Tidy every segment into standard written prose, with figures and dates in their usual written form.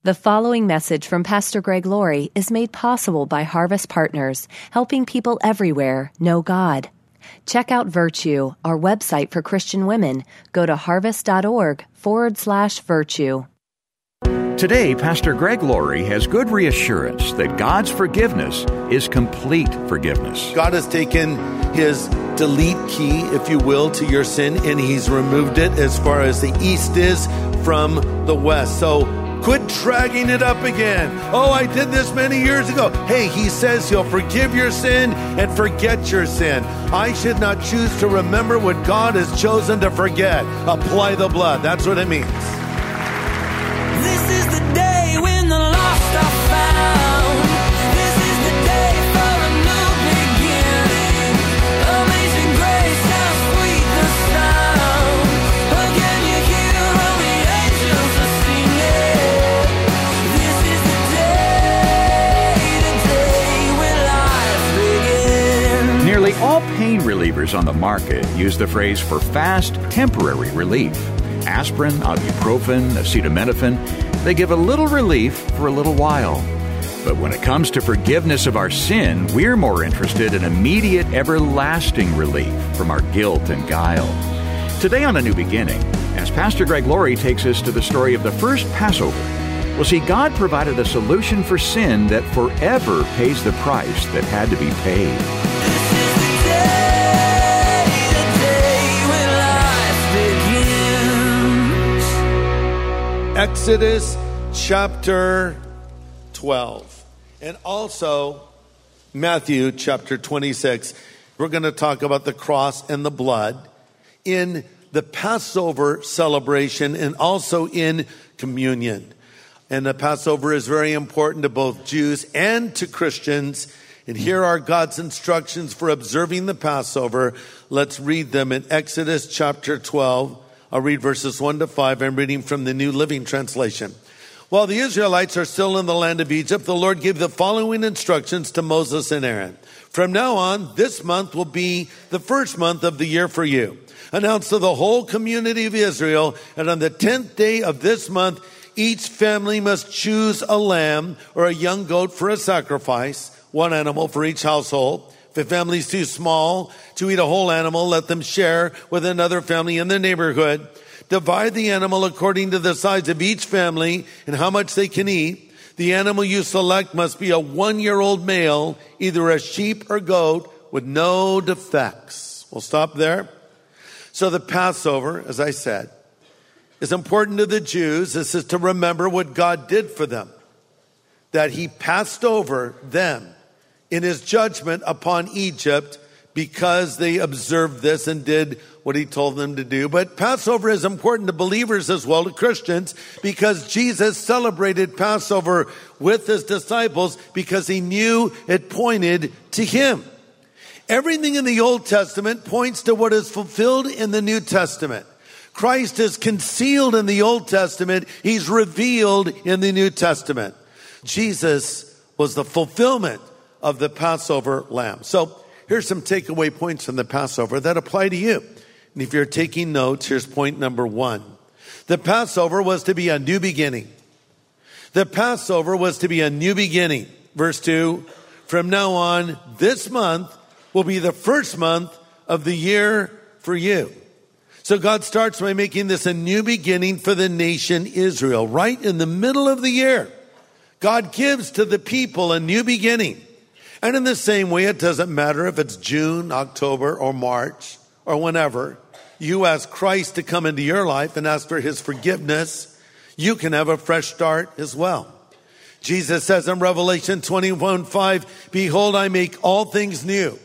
The following message from Pastor Greg Laurie is made possible by Harvest Partners, helping people everywhere know God. Check out Virtue, our website for Christian women. Go to harvest.org/virtue. Today, Pastor Greg Laurie has good reassurance that God's forgiveness is complete forgiveness. God has taken his delete key, if you will, to your sin, and he's removed it as far as the east is from the west. So quit dragging it up again. Oh, I did this many years ago. Hey, he says he'll forgive your sin and forget your sin. I should not choose to remember what God has chosen to forget. Apply the blood. That's what it means. This is the day when the lost are found. This is the day for a new beginning. Amazing grace, how sweet the sound. Again you hear all the angels are singing. This is the day when life begins. Nearly all pain relievers on the market use the phrase for fast, temporary relief. Aspirin, ibuprofen, acetaminophen, they give a little relief for a little while. But when it comes to forgiveness of our sin, we're more interested in immediate, everlasting relief from our guilt and guile. Today on A New Beginning, as Pastor Greg Laurie takes us to the story of the first Passover, we'll see God provided a solution for sin that forever pays the price that had to be paid. Exodus chapter 12 and also Matthew chapter 26. We're going to talk about the cross and the blood in the Passover celebration and also in communion. And the Passover is very important to both Jews and to Christians. And here are God's instructions for observing the Passover. Let's read them in Exodus chapter 12. I'll read verses 1 to 5. I'm reading from the New Living Translation. While the Israelites are still in the land of Egypt, the Lord gave the following instructions to Moses and Aaron. From now on, this month will be the first month of the year for you. Announce to the whole community of Israel, and on the 10th day of this month, each family must choose a lamb or a young goat for a sacrifice, one animal for each household. If a family is too small to eat a whole animal, let them share with another family in the neighborhood. Divide the animal according to the size of each family and how much they can eat. The animal you select must be a 1-year-old male, either a sheep or goat, with no defects. We'll stop there. So the Passover, as I said, is important to the Jews. This is to remember what God did for them, that he passed over them in his judgment upon Egypt because they observed this and did what he told them to do. But Passover is important to believers as well, to Christians, because Jesus celebrated Passover with his disciples because he knew it pointed to him. Everything in the Old Testament points to what is fulfilled in the New Testament. Christ is concealed in the Old Testament. He's revealed in the New Testament. Jesus was the fulfillment of the Passover lamb. So here's some takeaway points from the Passover that apply to you. And if you're taking notes, here's point number 1. The Passover was to be a new beginning. The Passover was to be a new beginning. Verse 2, from now on, this month will be the first month of the year for you. So God starts by making this a new beginning for the nation Israel. Right in the middle of the year, God gives to the people a new beginning. And in the same way, it doesn't matter if it's June, October, or March, or whenever you ask Christ to come into your life and ask for his forgiveness, you can have a fresh start as well. Jesus says in Revelation 21:5, behold, I make all things new.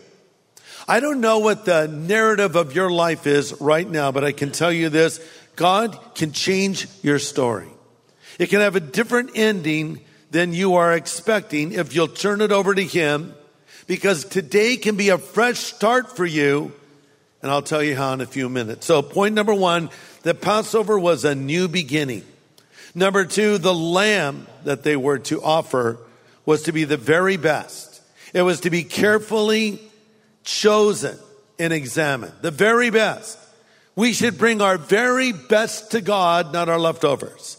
I don't know what the narrative of your life is right now, but I can tell you this, God can change your story. It can have a different ending than you are expecting if you'll turn it over to him, because today can be a fresh start for you, and I'll tell you how in a few minutes. So point number 1, the Passover was a new beginning. Number 2, the lamb that they were to offer was to be the very best. It was to be carefully chosen and examined, the very best. We should bring our very best to God, not our leftovers.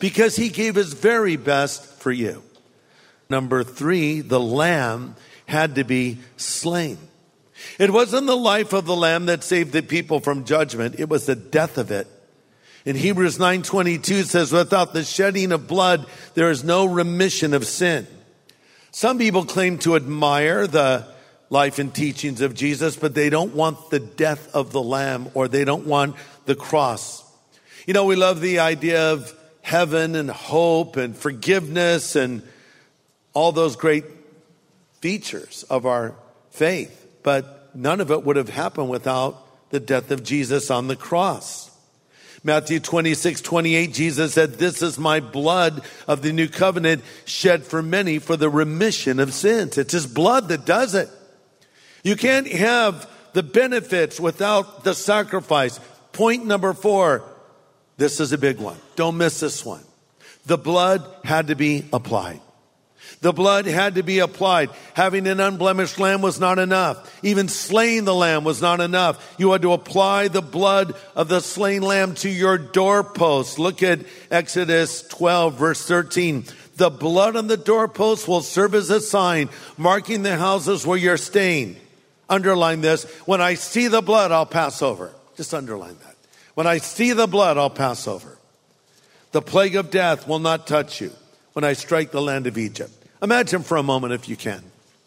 because he gave his very best for you. Number 3, the lamb had to be slain. It wasn't the life of the lamb that saved the people from judgment. It was the death of it. In Hebrews 9:22 says, without the shedding of blood, there is no remission of sin. Some people claim to admire the life and teachings of Jesus, but they don't want the death of the lamb, or they don't want the cross. You know, we love the idea of heaven and hope and forgiveness and all those great features of our faith, but none of it would have happened without the death of Jesus on the cross. Matthew 26:28, Jesus said, this is my blood of the new covenant shed for many for the remission of sins. It's his blood that does it. You can't have the benefits without the sacrifice. Point number 4, this is a big one. Don't miss this one. The blood had to be applied. The blood had to be applied. Having an unblemished lamb was not enough. Even slaying the lamb was not enough. You had to apply the blood of the slain lamb to your doorpost. Look at Exodus 12, verse 13. The blood on the doorpost will serve as a sign, marking the houses where you're staying. Underline this. When I see the blood, I'll pass over. Just underline that. When I see the blood, I'll pass over. The plague of death will not touch you when I strike the land of Egypt. Imagine for a moment, if you can,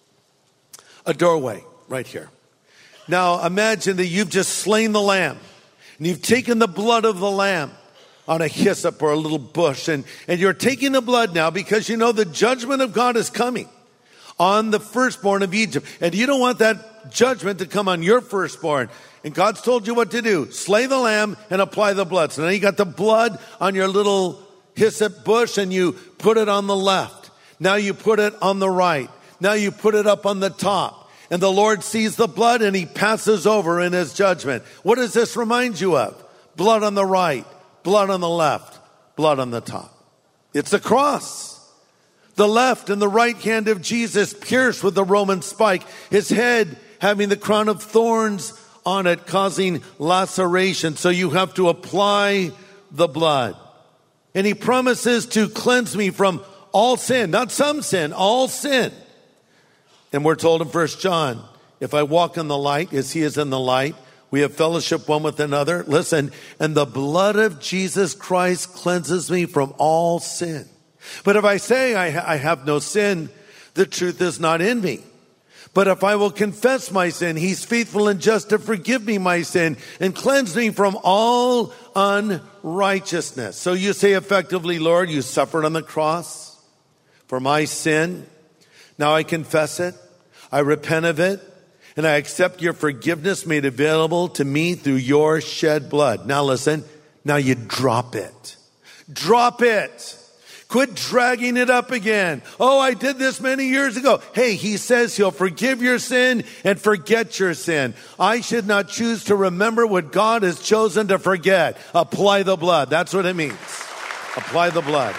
a doorway right here. Now imagine that you've just slain the lamb, and you've taken the blood of the lamb on a hyssop or a little bush, and you're taking the blood now because you know the judgment of God is coming on the firstborn of Egypt. And you don't want that judgment to come on your firstborn. And God's told you what to do. Slay the lamb and apply the blood. So now you got the blood on your little hyssop bush, and you put it on the left. Now you put it on the right. Now you put it up on the top. And the Lord sees the blood and he passes over in his judgment. What does this remind you of? Blood on the right, blood on the left, blood on the top. It's a cross. The left and the right hand of Jesus pierced with the Roman spike, his head having the crown of thorns on it, causing laceration. So you have to apply the blood. And he promises to cleanse me from all sin, not some sin, all sin. And we're told in 1 John, if I walk in the light as he is in the light, we have fellowship one with another. Listen, and the blood of Jesus Christ cleanses me from all sin. But if I say I have no sin, the truth is not in me. But if I will confess my sin, he's faithful and just to forgive me my sin and cleanse me from all unrighteousness. So you say effectively, Lord, you suffered on the cross for my sin. Now I confess it. I repent of it. And I accept your forgiveness made available to me through your shed blood. Now listen. Now you drop it. Drop it. Quit dragging it up again. Oh, I did this many years ago. Hey, he says he'll forgive your sin and forget your sin. I should not choose to remember what God has chosen to forget. Apply the blood. That's what it means. Apply the blood.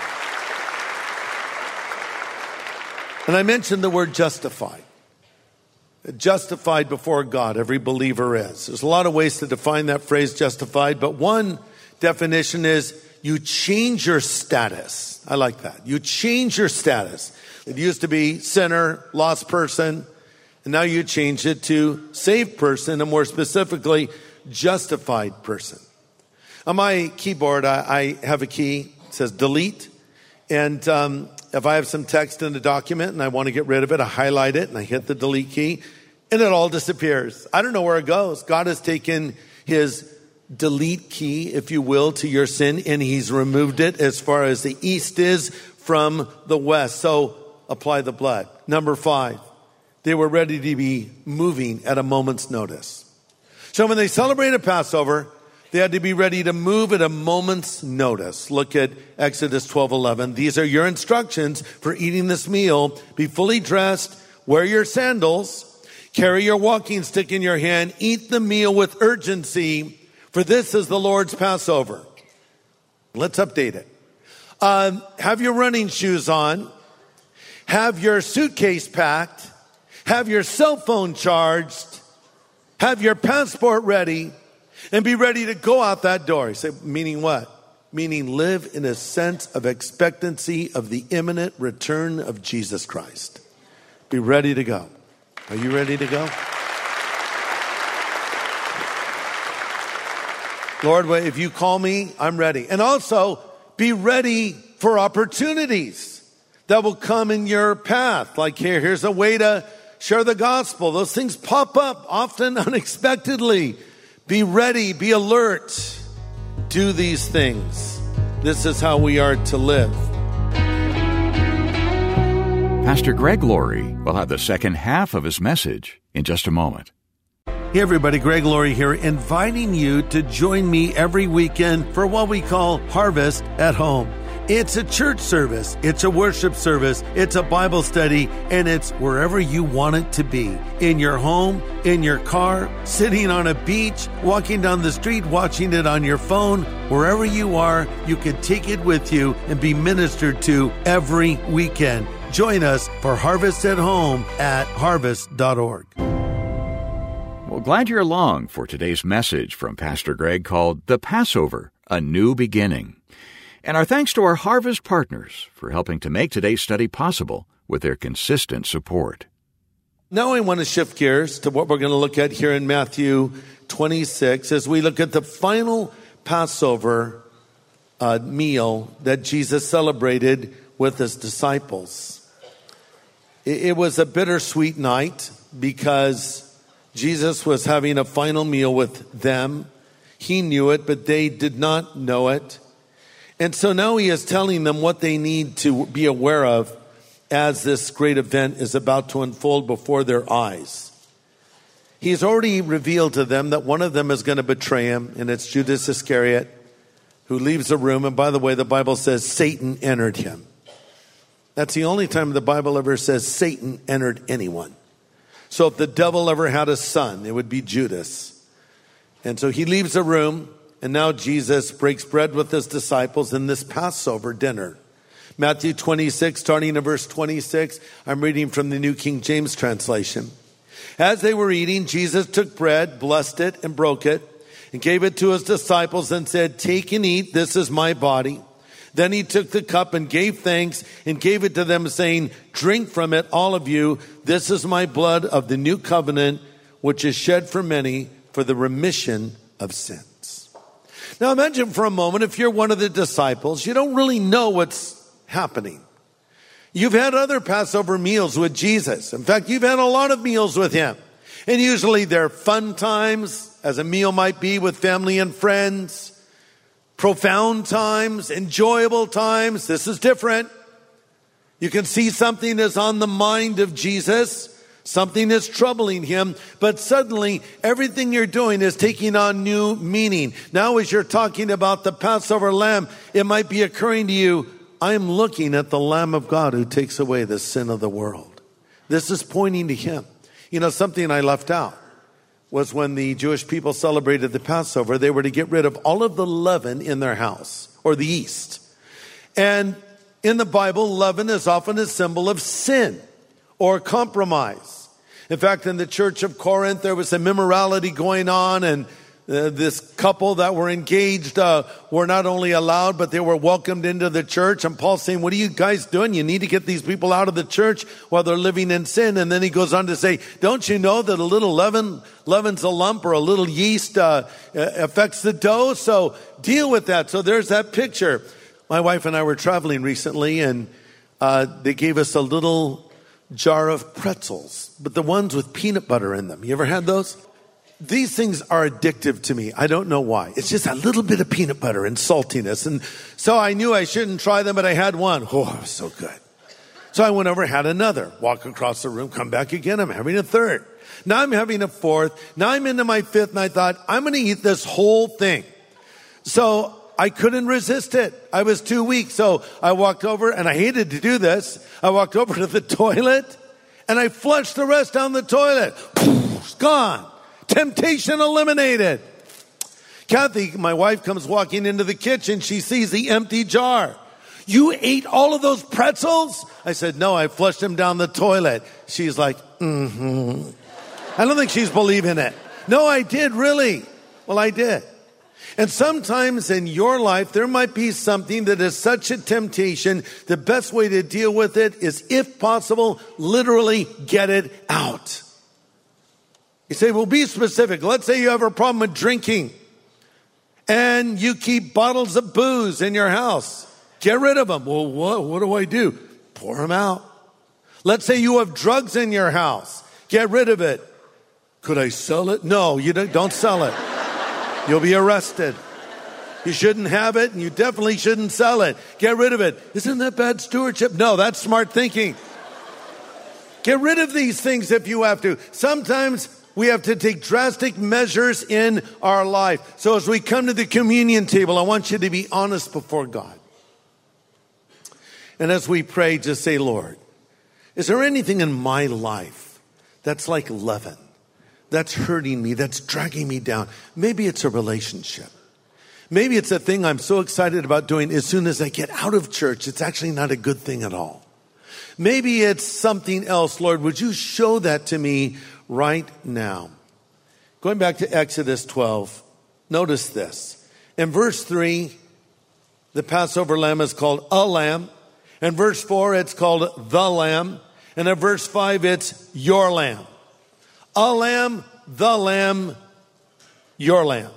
And I mentioned the word justified. Justified before God, every believer is. There's a lot of ways to define that phrase justified, but one definition is you change your status. I like that. You change your status. It used to be sinner, lost person, and now you change it to saved person, and more specifically, justified person. On my keyboard, I have a key. It says delete. And if I have some text in a document and I want to get rid of it, I highlight it and I hit the delete key and it all disappears. I don't know where it goes. God has taken his delete key, if you will, to your sin, and he's removed it as far as the east is from the west. So apply the blood. Number 5, they were ready to be moving at a moment's notice. So when they celebrated Passover, they had to be ready to move at a moment's notice. Look at Exodus 12:11. These are your instructions for eating this meal. Be fully dressed, wear your sandals, carry your walking stick in your hand, eat the meal with urgency, for this is the Lord's Passover. Let's update it. Have your running shoes on, have your suitcase packed, have your cell phone charged, have your passport ready, and be ready to go out that door. You say, meaning what? meaning live in a sense of expectancy of the imminent return of Jesus Christ. Be ready to go. Are you ready to go? Lord, if you call me, I'm ready. And also, be ready for opportunities that will come in your path. Like here's a way to share the gospel. Those things pop up often unexpectedly. Be ready, be alert. Do these things. This is how we are to live. Pastor Greg Laurie will have the second half of his message in just a moment. Hey everybody, Greg Laurie here, inviting you to join me every weekend for what we call Harvest at Home. It's a church service, it's a worship service, it's a Bible study, and it's wherever you want it to be. In your home, in your car, sitting on a beach, walking down the street, watching it on your phone. Wherever you are, you can take it with you and be ministered to every weekend. Join us for Harvest at Home at harvest.org. Well, glad you're along for today's message from Pastor Greg called The Passover, A New Beginning. And our thanks to our Harvest partners for helping to make today's study possible with their consistent support. Now I want to shift gears to what we're going to look at here in Matthew 26 as we look at the final Passover meal that Jesus celebrated with his disciples. It was a bittersweet night because Jesus was having a final meal with them. He knew it, but they did not know it. And so now he is telling them what they need to be aware of as this great event is about to unfold before their eyes. He's already revealed to them that one of them is going to betray him, and it's Judas Iscariot, who leaves the room. And by the way, the Bible says Satan entered him. That's the only time the Bible ever says Satan entered anyone. So if the devil ever had a son, it would be Judas. And so he leaves the room, and now Jesus breaks bread with his disciples in this Passover dinner. Matthew 26, starting in verse 26, I'm reading from the New King James translation. As they were eating, Jesus took bread, blessed it, and broke it, and gave it to his disciples and said, "Take and eat, this is my body." Then he took the cup and gave thanks and gave it to them, saying, "Drink from it, all of you. This is my blood of the new covenant, which is shed for many for the remission of sins." Now imagine for a moment, if you're one of the disciples, you don't really know what's happening. You've had other Passover meals with Jesus. In fact, you've had a lot of meals with him. And usually they're fun times, as a meal might be with family and friends. Profound times, enjoyable times. This is different. You can see something is on the mind of Jesus. Something is troubling him. But suddenly, everything you're doing is taking on new meaning. Now, as you're talking about the Passover lamb, it might be occurring to you, I am looking at the Lamb of God who takes away the sin of the world. This is pointing to him. You know, something I left out was when the Jewish people celebrated the Passover, they were to get rid of all of the leaven in their house, or the yeast. And in the Bible, leaven is often a symbol of sin or compromise. In fact, in the church of Corinth, there was some immorality going on, and this couple that were engaged were not only allowed, but they were welcomed into the church. And Paul's saying, what are you guys doing? You need to get these people out of the church while they're living in sin. And then he goes on to say, don't you know that a little leaven's a lump, or a little yeast affects the dough? So deal with that. So there's that picture. My wife and I were traveling recently, and they gave us a little jar of pretzels, but the ones with peanut butter in them. You ever had those? These things are addictive to me. I don't know why. It's just a little bit of peanut butter and saltiness. And so I knew I shouldn't try them, but I had one. Oh, it was so good. So I went over, had another, walk across the room, come back again. I'm having a third. Now I'm having a fourth. Now I'm into my fifth, and I thought, I'm going to eat this whole thing. So I couldn't resist it. I was too weak. So I walked over, and I hated to do this. I walked over to the toilet, and I flushed the rest down the toilet. It's gone. Temptation eliminated. Kathy, my wife, comes walking into the kitchen. She sees the empty jar. You ate all of those pretzels? I said, no, I flushed them down the toilet. She's like, I don't think she's believing it. No, I did, really. Well, I did. And sometimes in your life, there might be something that is such a temptation. The best way to deal with it is, if possible, literally get it out. You say, well, be specific. Let's say you have a problem with drinking and you keep bottles of booze in your house. Get rid of them. Well, what do I do? Pour them out. Let's say you have drugs in your house. Get rid of it. Could I sell it? No, you don't sell it. You'll be arrested. You shouldn't have it, and you definitely shouldn't sell it. Get rid of it. Isn't that bad stewardship? No, that's smart thinking. Get rid of these things if you have to. Sometimes we have to take drastic measures in our life. So as we come to the communion table, I want you to be honest before God. And as we pray, just say, Lord, is there anything in my life that's like leaven, that's hurting me, that's dragging me down? Maybe it's a relationship. Maybe it's a thing I'm so excited about doing. As soon as I get out of church, it's actually not a good thing at all. Maybe it's something else. Lord, would you show that to me right now? Going back to Exodus 12, notice this. In verse 3, the Passover lamb is called a lamb. In verse 4, it's called the lamb. And in verse 5, it's your lamb. A lamb, the lamb, your lamb.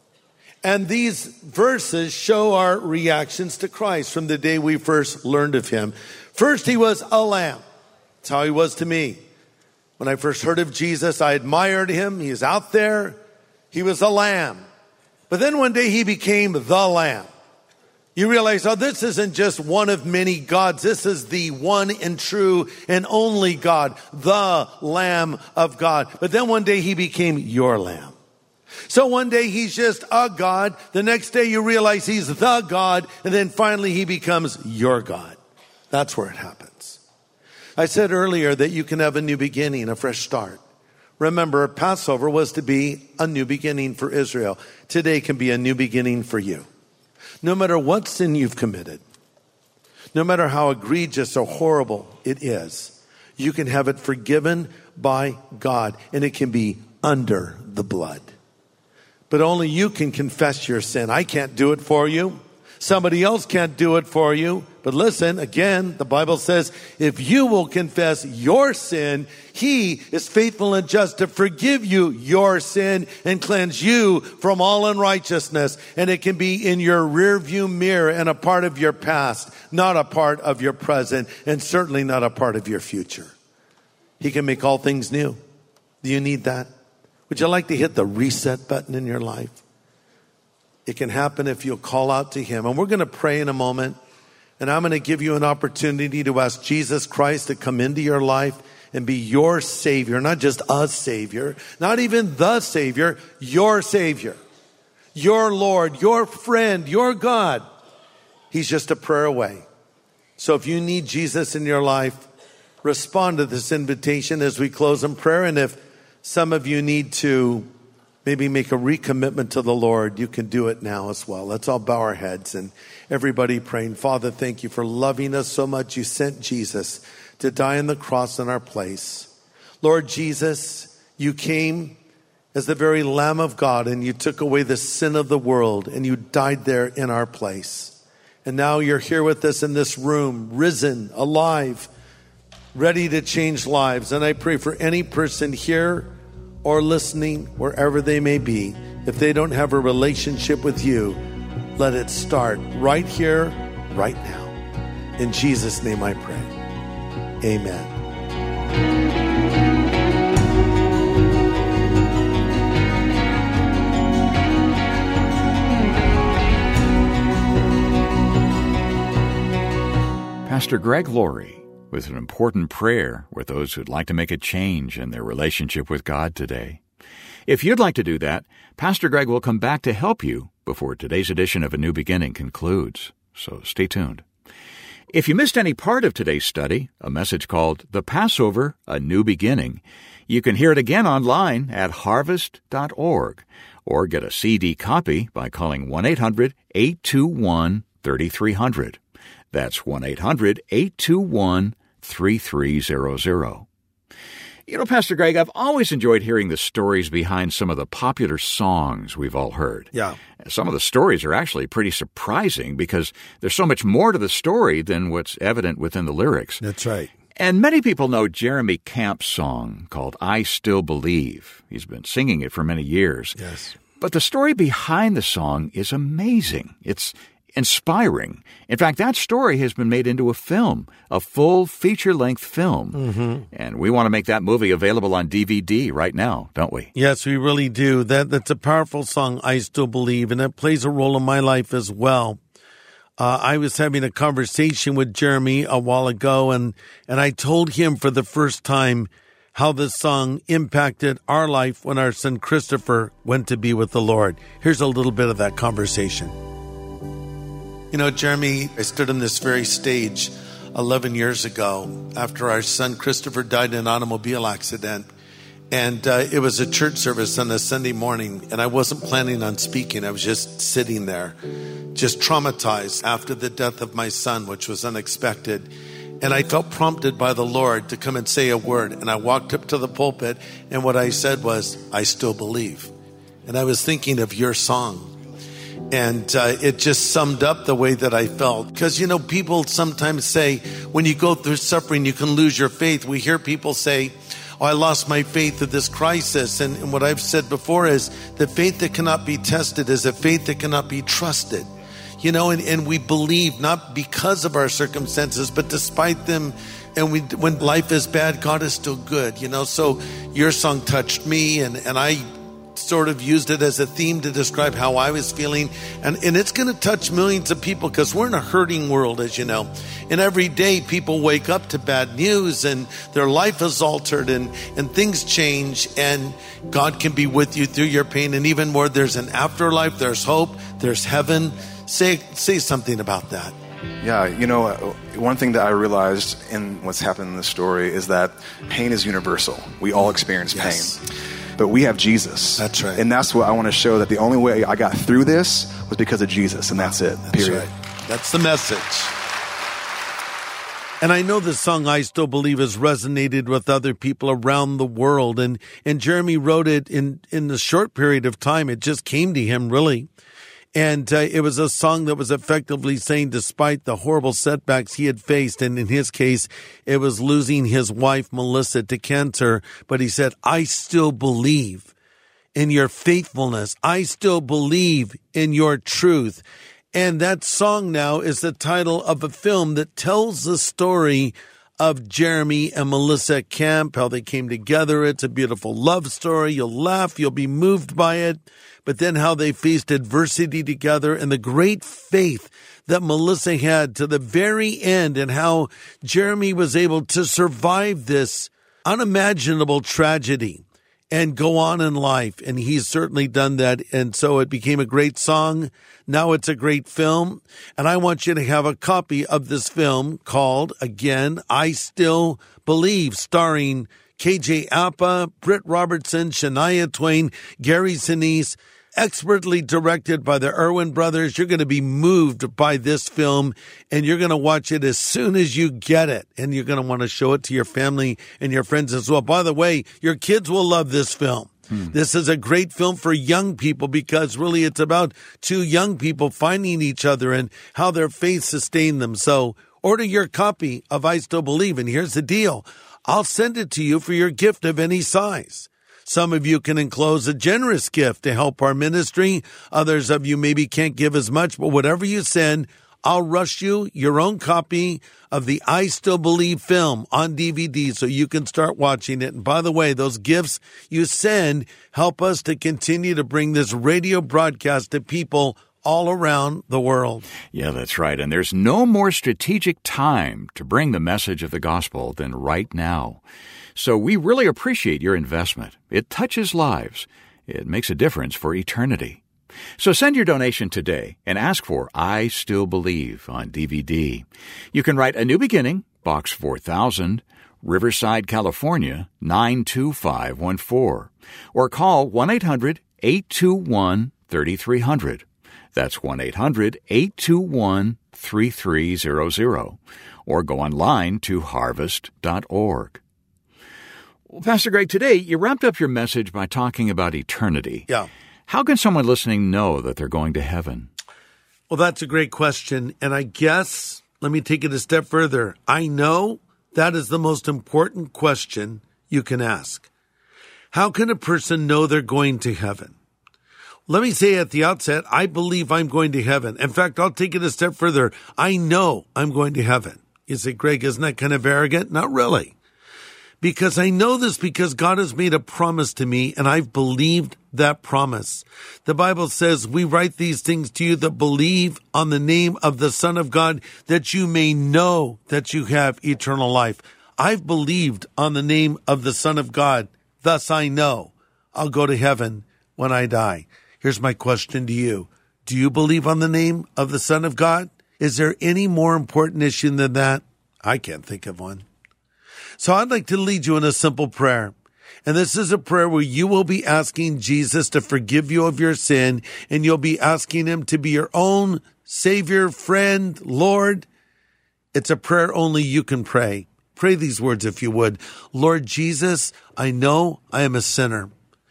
And these verses show our reactions to Christ from the day we first learned of him. First, he was a lamb. That's how he was to me. When I first heard of Jesus, I admired him. He is out there. He was a lamb. But then one day he became the lamb. You realize, oh, this isn't just one of many gods. This is the one and true and only God, the Lamb of God. But then one day he became your lamb. So one day he's just a God. The next day you realize he's the God. And then finally he becomes your God. That's where it happens. I said earlier that you can have a new beginning, a fresh start. Remember, Passover was to be a new beginning for Israel. Today can be a new beginning for you. No matter what sin you've committed, no matter how egregious or horrible it is, you can have it forgiven by God, and it can be under the blood. But only you can confess your sin. I can't do it for you. Somebody else can't do it for you. But listen, again, the Bible says, if you will confess your sin, he is faithful and just to forgive you your sin and cleanse you from all unrighteousness. And it can be in your rearview mirror and a part of your past, not a part of your present, and certainly not a part of your future. He can make all things new. Do you need that? Would you like to hit the reset button in your life? It can happen if you'll call out to him. And we're going to pray in a moment. And I'm going to give you an opportunity to ask Jesus Christ to come into your life and be your Savior. Not just a Savior, not even the Savior, your Savior, your Lord, your friend, your God. He's just a prayer away. So if you need Jesus in your life, respond to this invitation as we close in prayer. And if some of you need to maybe make a recommitment to the Lord, you can do it now as well. Let's all bow our heads and everybody praying. Father, thank you for loving us so much. You sent Jesus to die on the cross in our place. Lord Jesus, you came as the very Lamb of God and you took away the sin of the world and you died there in our place. And now you're here with us in this room, risen, alive, ready to change lives. And I pray for any person here or listening, wherever they may be, if they don't have a relationship with you, let it start right here, right now. In Jesus' name I pray. Amen. Pastor Greg Laurie with an important prayer with those who'd like to make a change in their relationship with God today. If you'd like to do that, Pastor Greg will come back to help you before today's edition of A New Beginning concludes. So stay tuned. If you missed any part of today's study, a message called The Passover, A New Beginning, you can hear it again online at harvest.org or get a CD copy by calling 1-800-821-3300. That's 1-800-821-3300. You know, Pastor Greg, I've always enjoyed hearing the stories behind some of the popular songs we've all heard. Yeah. Some of the stories are actually pretty surprising because there's so much more to the story than what's evident within the lyrics. That's right. And many people know Jeremy Camp's song called I Still Believe. He's been singing it for many years. Yes. But the story behind the song is amazing. It's inspiring. In fact, that story has been made into a film, a full feature-length film. Mm-hmm. And we want to make that movie available on DVD right now, don't we? Yes, we really do. That's a powerful song, I Still Believe, and it plays a role in my life as well. I was having a conversation with Jeremy a while ago, and I told him for the first time how this song impacted our life when our son Christopher went to be with the Lord. Here's a little bit of that conversation. You know, Jeremy, I stood on this very stage 11 years ago after our son Christopher died in an automobile accident. And it was a church service on a Sunday morning, and I wasn't planning on speaking. I was just sitting there, just traumatized after the death of my son, which was unexpected. And I felt prompted by the Lord to come and say a word. And I walked up to the pulpit, and what I said was, I still believe. And I was thinking of your song. And it just summed up the way that I felt. Because, you know, people sometimes say, when you go through suffering, you can lose your faith. We hear people say, oh, I lost my faith at this crisis. And what I've said before is the faith that cannot be tested is a faith that cannot be trusted. You know, and we believe not because of our circumstances, but despite them. And when life is bad, God is still good, you know. So your song touched me, and I sort of used it as a theme to describe how I was feeling. And it's going to touch millions of people because we're in a hurting world, as you know. And every day people wake up to bad news and their life is altered and things change. And God can be with you through your pain. And even more, there's an afterlife, there's hope, there's heaven. Say something about that. Yeah, you know, one thing that I realized in what's happened in this story is that pain is universal. We all experience pain. But we have Jesus. That's right. And that's what I want to show, that the only way I got through this was because of Jesus, and that's it, period. Right. That's the message. And I know the song I Still Believe has resonated with other people around the world. And Jeremy wrote it in the short period of time. It just came to him, really. And it was a song that was effectively saying, despite the horrible setbacks he had faced, and in his case, it was losing his wife, Melissa, to cancer. But he said, I still believe in your faithfulness. I still believe in your truth. And that song now is the title of a film that tells the story of Jeremy and Melissa Camp, how they came together. It's a beautiful love story. You'll laugh, you'll be moved by it. But then how they faced adversity together and the great faith that Melissa had to the very end, and how Jeremy was able to survive this unimaginable tragedy and go on in life. And he's certainly done that. And so it became a great song. Now it's a great film. And I want you to have a copy of this film called, again, I Still Believe, starring KJ Apa, Britt Robertson, Shania Twain, Gary Sinise, expertly directed by the Irwin brothers. You're going to be moved by this film, and you're going to watch it as soon as you get it. And you're going to want to show it to your family and your friends as well. By the way, your kids will love this film. This is a great film for young people because really it's about two young people finding each other and how their faith sustained them. So order your copy of I Still Believe. And here's the deal. I'll send it to you for your gift of any size. Some of you can enclose a generous gift to help our ministry. Others of you maybe can't give as much, but whatever you send, I'll rush you your own copy of the I Still Believe film on DVD so you can start watching it. And by the way, those gifts you send help us to continue to bring this radio broadcast to people all around the world. Yeah, that's right. And there's no more strategic time to bring the message of the gospel than right now. So we really appreciate your investment. It touches lives. It makes a difference for eternity. So send your donation today and ask for I Still Believe on DVD. You can write A New Beginning, Box 4000, Riverside, California, 92514, or call 1-800-821-3300. That's 1-800-821-3300, or go online to harvest.org. Well, Pastor Greg, today you wrapped up your message by talking about eternity. Yeah. How can someone listening know that they're going to heaven? Well, that's a great question. And I guess, let me take it a step further. I know that is the most important question you can ask. How can a person know they're going to heaven? Let me say at the outset, I believe I'm going to heaven. In fact, I'll take it a step further. I know I'm going to heaven. You say, Greg, isn't that kind of arrogant? Not really. Because I know this because God has made a promise to me, and I've believed that promise. The Bible says, we write these things to you that believe on the name of the Son of God, that you may know that you have eternal life. I've believed on the name of the Son of God. Thus I know I'll go to heaven when I die. Here's my question to you. Do you believe on the name of the Son of God? Is there any more important issue than that? I can't think of one. So I'd like to lead you in a simple prayer. And this is a prayer where you will be asking Jesus to forgive you of your sin, and you'll be asking him to be your own Savior, friend, Lord. It's a prayer only you can pray. Pray these words if you would. Lord Jesus, I know I am a sinner,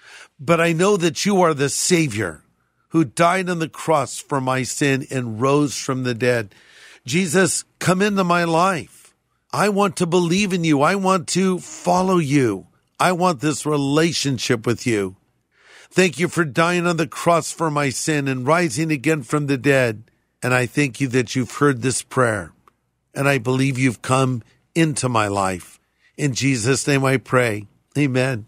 but I know that you are the Savior who died on the cross for my sin and rose from the dead. Jesus, come into my life. I want to believe in you. I want to follow you. I want this relationship with you. Thank you for dying on the cross for my sin and rising again from the dead. And I thank you that you've heard this prayer. And I believe you've come into my life. In Jesus' name I pray. Amen.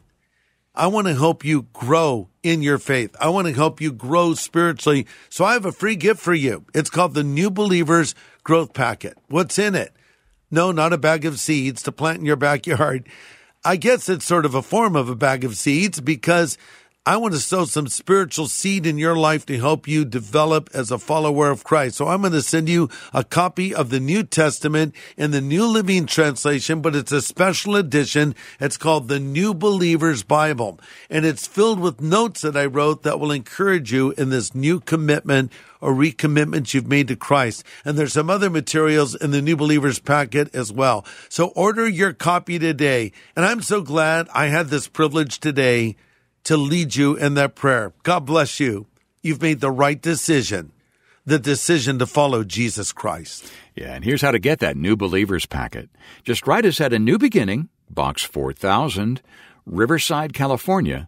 I want to help you grow in your faith. I want to help you grow spiritually. So I have a free gift for you. It's called the New Believers Growth Packet. What's in it? No, not a bag of seeds to plant in your backyard. I guess it's sort of a form of a bag of seeds because I want to sow some spiritual seed in your life to help you develop as a follower of Christ. So I'm going to send you a copy of the New Testament in the New Living Translation, but it's a special edition. It's called the New Believer's Bible, and it's filled with notes that I wrote that will encourage you in this new commitment or recommitment you've made to Christ. And there's some other materials in the New Believer's Packet as well. So order your copy today. And I'm so glad I had this privilege today to lead you in that prayer. God bless you. You've made the right decision, the decision to follow Jesus Christ. Yeah, and here's how to get that New Believer's Packet. Just write us at A New Beginning, Box 4000, Riverside, California,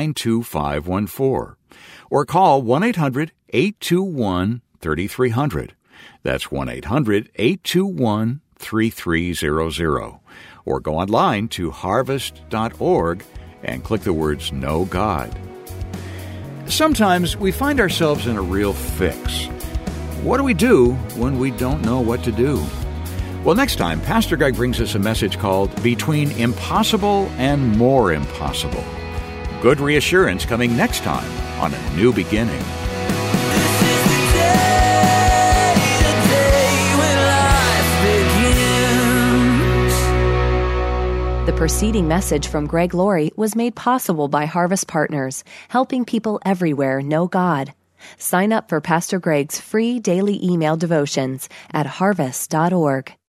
92514. Or call 1-800-821-3300. That's 1-800-821-3300. Or go online to harvest.org and click the words Know God. Sometimes we find ourselves in a real fix. What do we do when we don't know what to do? Well, next time, Pastor Greg brings us a message called Between Impossible and More Impossible. Good reassurance coming next time on A New Beginning. The preceding message from Greg Laurie was made possible by Harvest Partners, helping people everywhere know God. Sign up for Pastor Greg's free daily email devotions at harvest.org.